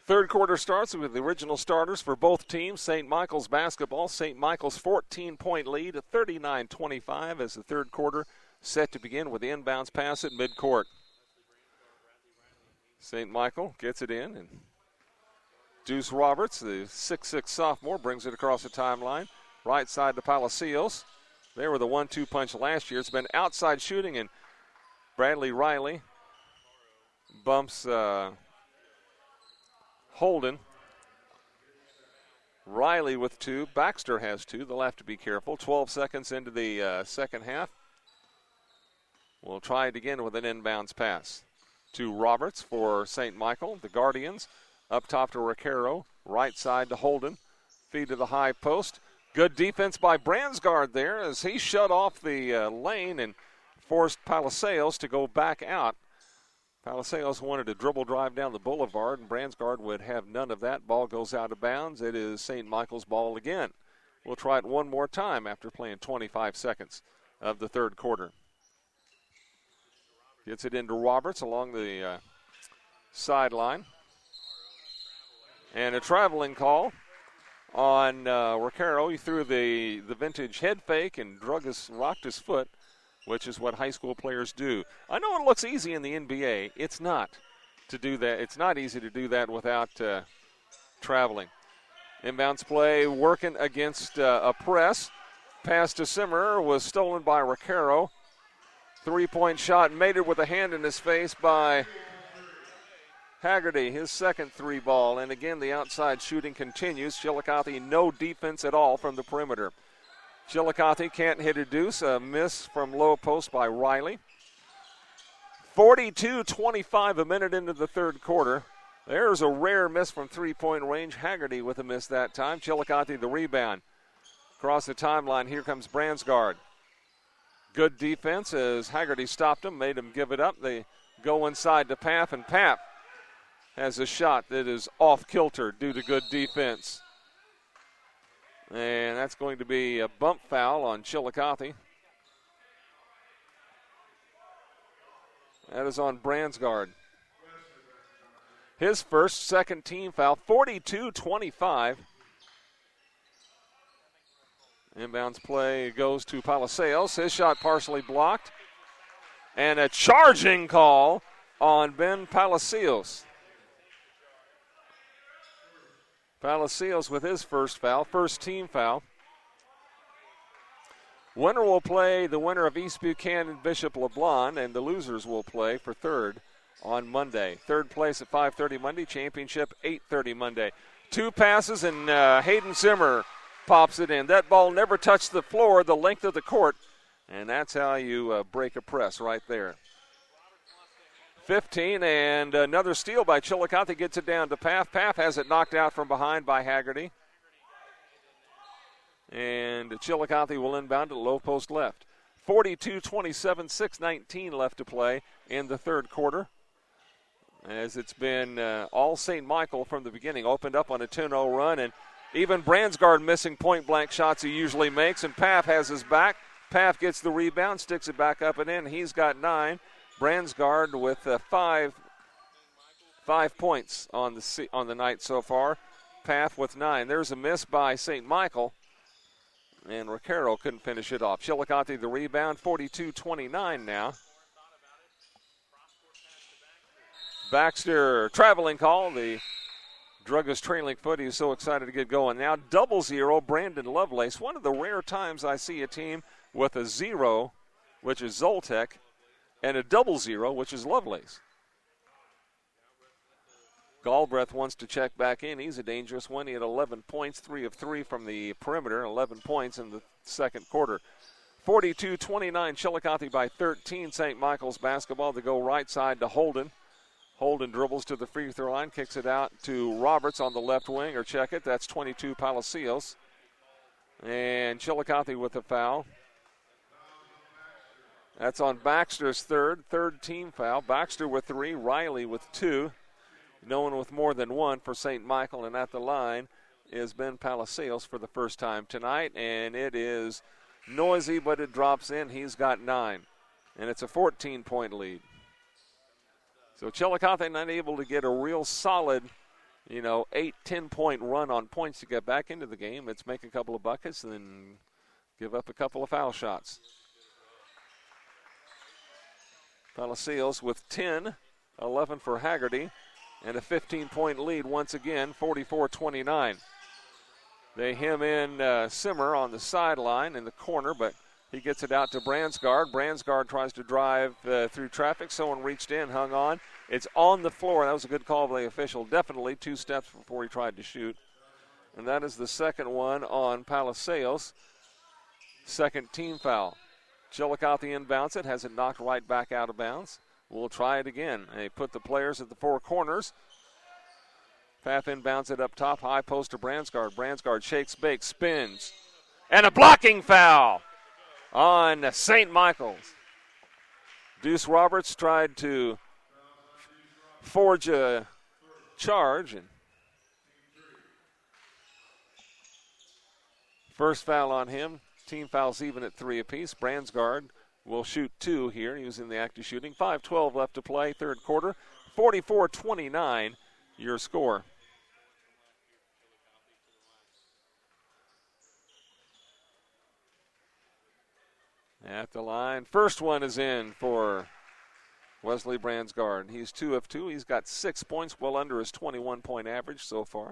Third quarter starts with the original starters for both teams. St. Michael's basketball. St. Michael's 14-point lead at 39-25 as the third quarter set to begin with the inbounds pass at midcourt. St. Michael gets it in, and Deuce Roberts, the 6'6 sophomore, brings it across the timeline. Right side to Palacios. They were the 1-2 punch last year. It's been outside shooting, and Bradley Riley bumps Holden. Riley with 2. Baxter has 2. They'll have to be careful. 12 seconds into the second half. We'll try it again with an inbounds pass to Roberts for St. Michael. The Guardians up top to Recaro. Right side to Holden. Feed to the high post. Good defense by Bransgard there as he shut off the lane and forced Palacios to go back out. Palacios wanted to dribble drive down the boulevard, and Bransgard would have none of that. Ball goes out of bounds. It is St. Michael's ball again. We'll try it one more time after playing 25 seconds of the third quarter. Gets it into Roberts along the sideline. And a traveling call on Recaro. He threw the vintage head fake and rocked his foot, which is what high school players do. I know it looks easy in the NBA. It's not to do that. It's not easy to do that without traveling. Inbounds play working against a press. Pass to Simmer was stolen by Recaro. Three-point shot made it with a hand in his face by Haggerty, his second three ball. And again, the outside shooting continues. Chillicothe, no defense at all from the perimeter. Chillicothe can't hit a deuce. A miss from low post by Riley. 42-25 a minute into the third quarter. There's a rare miss from three-point range. Haggerty with a miss that time. Chillicothe the rebound. Across the timeline, here comes Bransgard. Good defense as Haggerty stopped him, made him give it up. They go inside to Paff, and Paff has a shot that is off kilter due to good defense. And that's going to be a bump foul on Chillicothe. That is on Bransgard. His second team foul, 42-25. Inbounds play goes to Palacios. His shot partially blocked. And a charging call on Ben Palacios. Palacios with his first foul, first team foul. Winner will play the winner of East Buchanan Bishop LeBlond, and the losers will play for third on Monday. Third place at 5:30 Monday, championship 8:30 Monday. Two passes, and Hayden Zimmer pops it in. That ball never touched the floor, the length of the court, and that's how you break a press right there. 15, and another steal by Chillicothe gets it down to Paff. Paff has it knocked out from behind by Haggerty. And Chillicothe will inbound at low post left. 42-27, 6:19 left to play in the third quarter. As it's been all St. Michael from the beginning. Opened up on a 10-0 run, and even Bransgard missing point-blank shots he usually makes, and Paff has his back. Paff gets the rebound, sticks it back up and in. He's got 9. Bransgard with 5 points on the night so far. Paff with 9. There's a miss by St. Michael, and Recaro couldn't finish it off. Chillicothe the rebound, 42-29 now. Baxter traveling call. The drug his trailing foot. He's so excited to get going. Now 0 Brandon Lovelace. One of the rare times I see a team with a 0, which is Zoltek, and a 0, which is Lovelace. Galbraith wants to check back in. He's a dangerous one. He had 11 points, 3 of 3 from the perimeter, 11 points in the second quarter. 42-29, Chillicothe by 13. St. Michael's basketball. They go right side to Holden. Holden dribbles to the free throw line, kicks it out to Roberts on the left wing, or check it. That's 22, Palacios. And Chillicothe with a foul. That's on Baxter's third team foul. Baxter with 3, Riley with 2. No one with more than 1 for St. Michael, and at the line is Ben Palacios for the first time tonight, and it is noisy, but it drops in. He's got 9, and it's a 14-point lead. So Chillicothe not able to get a real solid 8-10 point run on points to get back into the game. It's make a couple of buckets and then give up a couple of foul shots. Palacios with 10, 11 for Haggerty, and a 15-point lead once again, 44-29. They hem in Simmer on the sideline in the corner, but he gets it out to Bransgard. Bransgard tries to drive through traffic. Someone reached in, hung on. It's on the floor. That was a good call by the official. Definitely 2 steps before he tried to shoot. And that is the second one on Palacios. Second team foul. Chillicothe inbounds it, has it knocked right back out of bounds. We'll try it again. They put the players at the 4 corners. Pfaff inbounds it up top, high post to Bransgard. Bransgard shakes, bakes, spins. And a blocking foul on St. Michael's. Deuce Roberts tried to forge a charge. And first foul on him. Team fouls even at 3 apiece. Bransgard will shoot 2 here. He was in the act of shooting. 5:12 left to play, third quarter. 44-29, your score. At the line, first one is in for Wesley Bransgard. He's 2 of 2. He's got 6 points, well under his 21-point average so far.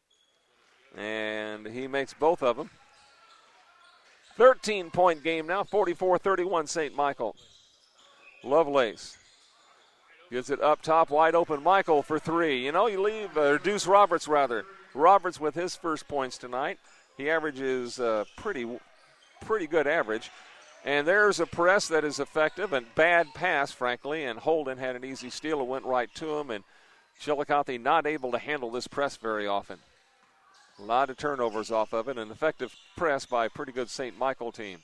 And he makes both of them. 13-point game now, 44-31 St. Michael. Lovelace gives it up top, wide open. Michael for 3. You leave Deuce Roberts, rather. Roberts with his first points tonight. He averages pretty good average. And there's a press that is effective and bad pass, frankly, and Holden had an easy steal. It went right to him, and Chillicothe not able to handle this press very often. A lot of turnovers off of it, an effective press by a pretty good St. Michael team.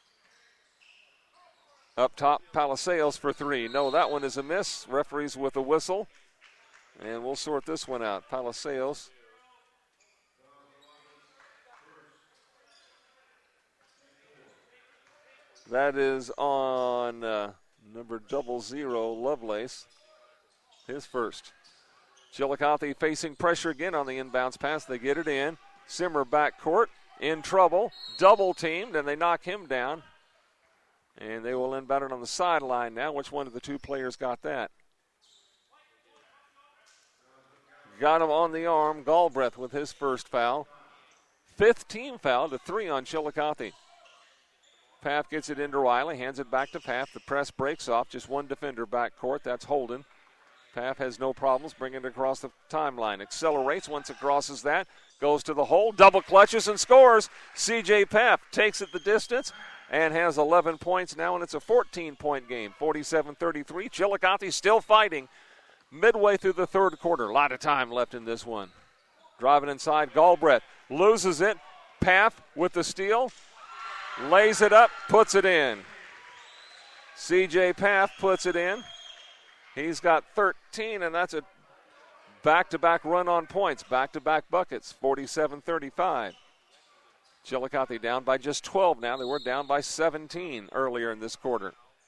Up top, Palacios for 3. No, that one is a miss. Referees with a whistle, and we'll sort this one out. Palacios. That is on number 00, Lovelace, his first. Chillicothe facing pressure again on the inbounds pass. They get it in. Simmer backcourt, in trouble, double teamed, and they knock him down. And they will inbound it on the sideline now. Which one of the 2 players got that? Got him on the arm. Galbraith with his first foul. 5th team foul to 3 on Chillicothe. Pfaff gets it into Riley, hands it back to Pfaff. The press breaks off. Just one defender backcourt. That's Holden. Pfaff has no problems bringing it across the timeline. Accelerates once it crosses that. Goes to the hole. Double clutches and scores. C.J. Pfaff takes it the distance and has 11 points now, and it's a 14-point game. 47-33. Chillicothe still fighting midway through the third quarter. A lot of time left in this one. Driving inside, Galbraith loses it. Pfaff with the steal. Lays it up, puts it in. C.J. Pfaff puts it in. He's got 13, and that's a back-to-back run on points, back-to-back buckets, 47-35. Chillicothe down by just 12 now. They were down by 17 earlier in this quarter.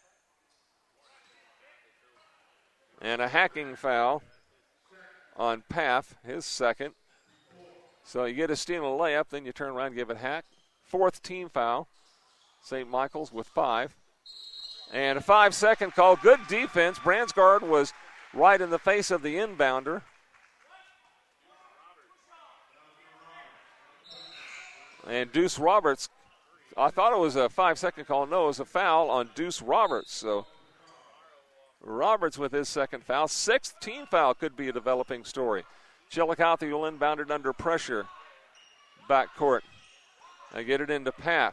And a hacking foul on Pfaff, his second. So you get a steal and a layup, then you turn around and give it hack. 4th team foul. St. Michael's with 5. And a 5-second call. Good defense. Bransgard was right in the face of the inbounder. And Deuce Roberts, I thought it was a 5-second call. No, it was a foul on Deuce Roberts. So Roberts with his second foul. 6th team foul could be a developing story. Chillicothe will inbound it under pressure. Backcourt. They get it into Pfaff.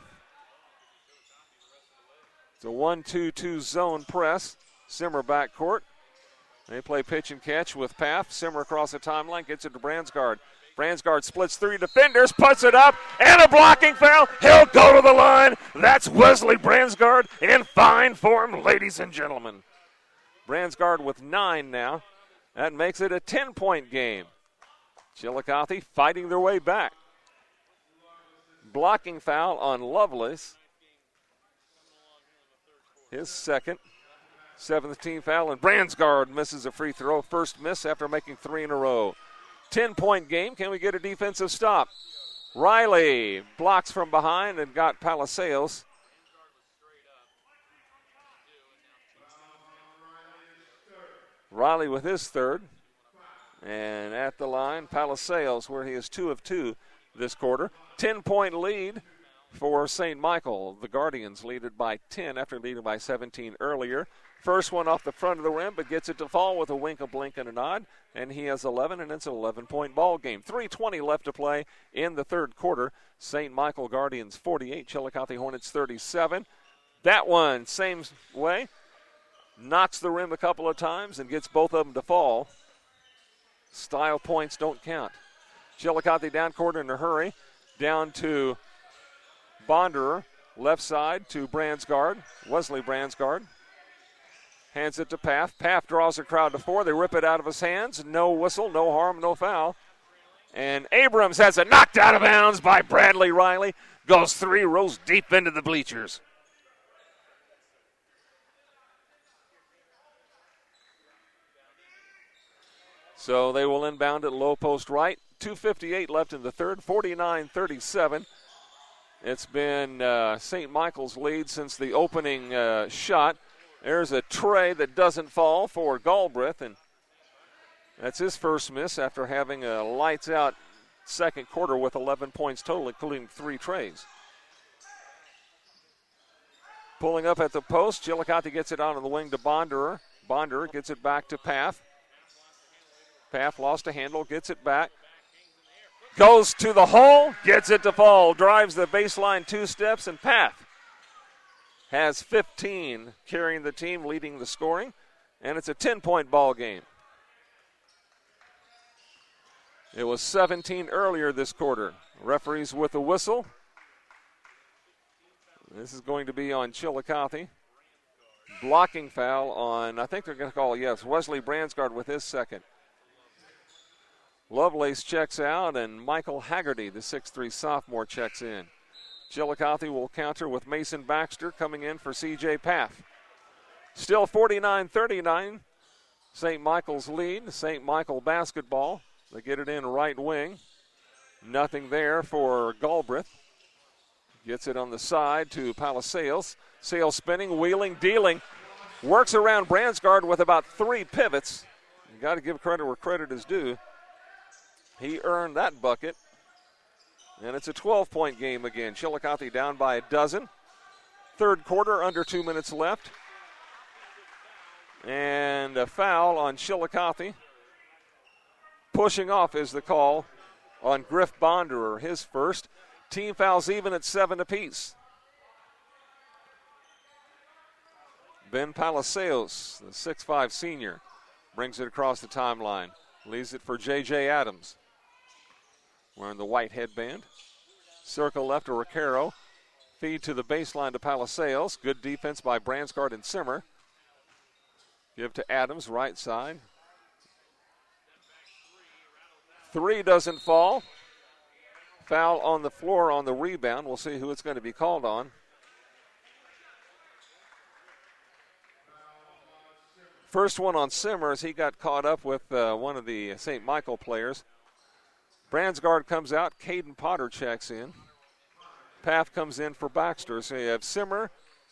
It's a 1-2-2 zone press. Simmer backcourt. They play pitch and catch with Pfaff. Simmer across the timeline, gets it to Bransgard. Bransgard splits 3 defenders, puts it up, and a blocking foul. He'll go to the line. That's Wesley Bransgard in fine form, ladies and gentlemen. Bransgard with 9 now. That makes it a 10-point game. Chillicothe fighting their way back. Blocking foul on Lovelace. His second. 7th team foul, and Bransgard misses a free throw. First miss after making 3 in a row. 10-point game. Can we get a defensive stop? Riley blocks from behind and got Palacios. Riley with his third. And at the line, Palacios, where he is 2 of 2 this quarter. 10-point lead for St. Michael. The Guardians lead it by 10 after leading by 17 earlier. First one off the front of the rim, but gets it to fall with a wink, a blink, and a nod. And he has 11, and it's an 11-point ball game. 3:20 left to play in the third quarter. St. Michael Guardians 48, Chillicothe Hornets 37. That one, same way, knocks the rim a couple of times and gets both of them to fall. Style points don't count. Chillicothe down court in a hurry. Down to Bonderer, left side to Bransgard, Wesley Bransgard. Hands it to Paff. Paff draws the crowd to 4. They rip it out of his hands. No whistle, no harm, no foul. And Abrams has it knocked out of bounds by Bradley Riley. Goes 3 rows deep into the bleachers. So they will inbound at low post right. 2:58 left in the third, 49-37. It's been St. Michael's lead since the opening shot. There's a tray that doesn't fall for Galbraith, and that's his first miss after having a lights-out second quarter with 11 points total, including 3 trays. Pulling up at the post, Chillicothe gets it on the wing to Bonderer. Bonderer gets it back to Paff. Paff lost a handle, gets it back. Goes to the hole, gets it to fall, drives the baseline 2 steps, and Paff has 15, carrying the team, leading the scoring, and it's a 10-point ball game. It was 17 earlier this quarter. Referees with a whistle. This is going to be on Chillicothe. Blocking foul on, I think they're going to call, yes, Wesley Bransgard with his second. Lovelace checks out, and Michael Haggerty, the 6'3 sophomore, checks in. Chillicothe will counter with Mason Baxter coming in for C.J. Paff. Still 49-39. St. Michael's lead. St. Michael basketball. They get it in right wing. Nothing there for Galbraith. Gets it on the side to Palacios. Sales spinning, wheeling, dealing. Works around Bransgard with about 3 pivots. You got to give credit where credit is due. He earned that bucket. And it's a 12-point game again. Chillicothe down by a dozen. Third quarter, under 2 minutes left. And a foul on Chillicothe. Pushing off is the call on Griff Bonderer, his first. Team fouls even at 7 apiece. Ben Palacios, the 6'5 senior, brings it across the timeline. Leaves it for J.J. Adams. Wearing the white headband. Circle left to Recaro. Feed to the baseline to Palacios. Good defense by Bransgard and Simmer. Give to Adams, right side. 3 doesn't fall. Foul on the floor on the rebound. We'll see who it's going to be called on. First one on Simmer as he got caught up with one of the St. Michael players. Bransgard comes out. Caden Potter checks in. Paff comes in for Baxter. So you have Simmer,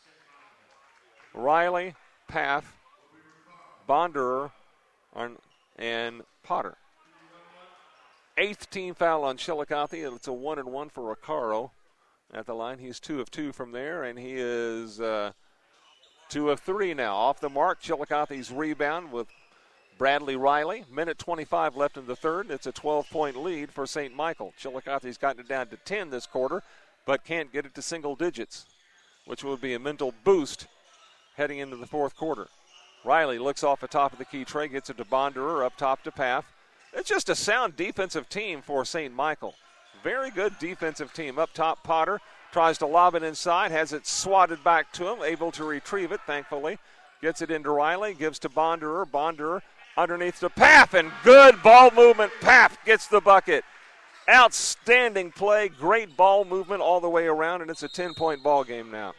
Riley, Paff, Bonderer, and Potter. 8th team foul on Chillicothe, and it's a 1-and-1 for Recaro at the line. He's 2 of 2 from there, and he is 2 of 3 now. Off the mark, Chillicothe's rebound with Bradley Riley. Minute 25 left in the third. It's a 12-point lead for St. Michael. Chillicothe's gotten it down to 10 this quarter, but can't get it to single digits, which would be a mental boost heading into the fourth quarter. Riley looks off the top of the key tray, gets it to Bonderer, up top to Paff. It's just a sound defensive team for St. Michael. Very good defensive team. Up top, Potter tries to lob it inside, has it swatted back to him, able to retrieve it, thankfully. Gets it into Riley, gives to Bonderer. Bonderer underneath to Paff, and good ball movement. Paff gets the bucket. Outstanding play, great ball movement all the way around, and it's a 10-point ball game now.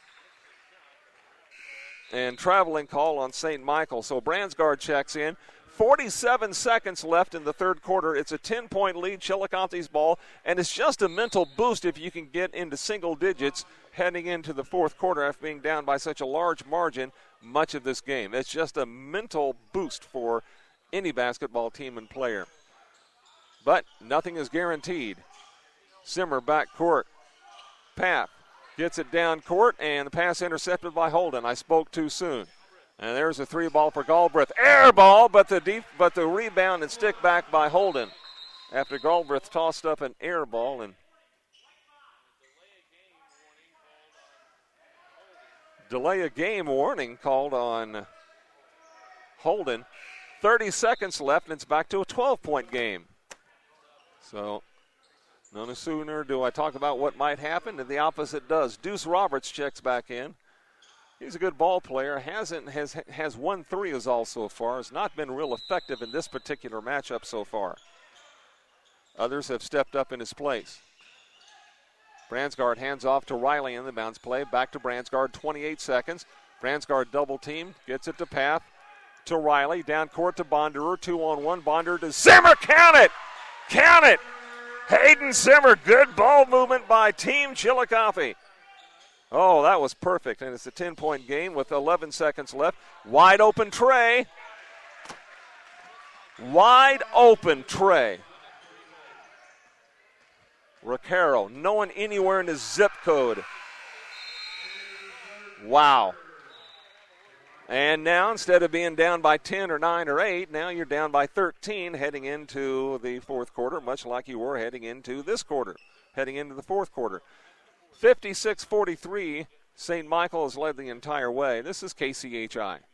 And traveling call on St. Michael. So Bransgard checks in. 47 seconds left in the third quarter. It's a 10-point lead, Chillicothe's ball, and it's just a mental boost if you can get into single digits heading into the fourth quarter after being down by such a large margin much of this game. It's just a mental boost for any basketball team and player. But nothing is guaranteed. Zimmer back court. Papp gets it down court, and the pass intercepted by Holden. I spoke too soon. And there's a three ball for Galbraith. Air ball, but the rebound and stick back by Holden after Galbraith tossed up an air ball. And delay a game warning called on Holden. 30 seconds left, and it's back to a 12-point game. So no sooner do I talk about what might happen, and the opposite does. Deuce Roberts checks back in. He's a good ball player. Has 1 3 is all so far. Has not been real effective in this particular matchup so far. Others have stepped up in his place. Bransgard hands off to Riley in the bounce play. Back to Bransgard, 28 seconds. Bransgard double team, gets it to Papp, to Riley, down court to Bonderer, 2-on-1. Bonderer to Zimmer, count it! Count it! Hayden Zimmer, good ball movement by Team Chillicothe. Oh, that was perfect, and it's a 10-point game with 11 seconds left. Wide open Trey. Wide open Trey. Recaro, no one anywhere in his zip code. Wow. And now, instead of being down by 10 or 9 or 8, now you're down by 13 heading into the fourth quarter, much like you were heading into this quarter, heading into the fourth quarter. 56-43, St. Michael has led the entire way. This is KCHI.